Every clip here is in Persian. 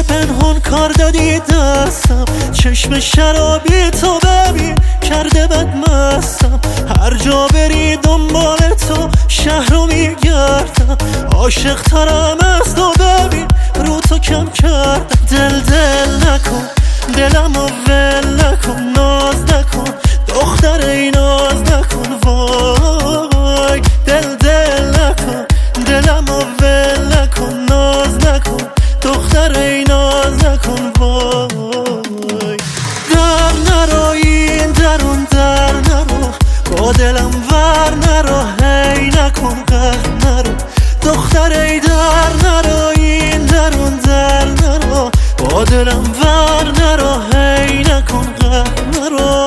پنهون کار دادی دستم، چشم شرابی تو ببین کرده بد مستم. هر جا بری دنبال تو شهر رو میگردم، عاشق ترم از تو ببین رو تو کم کردم. دل نکن دلم رو ول نکن، ناز نکن دختر ای ناز نکن. وای دل نکن دلم رو ول نکن، ناز نکن دختر ای ناز نکن. وای در نرو این درون در نرو، با دلم ور نرو، هی نکن قهر نرو دختر ای در نرو این درون در نرو، با دلم ور نرو، هی نکن قهر نرو.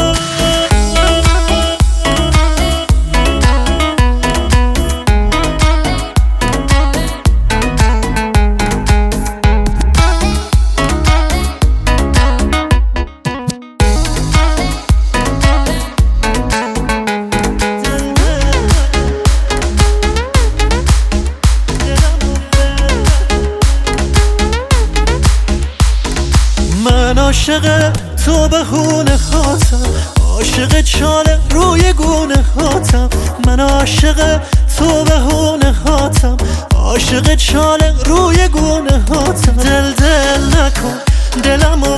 من عاشق تو به هونه خاطم، عاشق چاله روی گونه خاطم. من عاشق تو به هونه خاطم، عاشق چاله روی گونه خاطم. دل نکن دلمو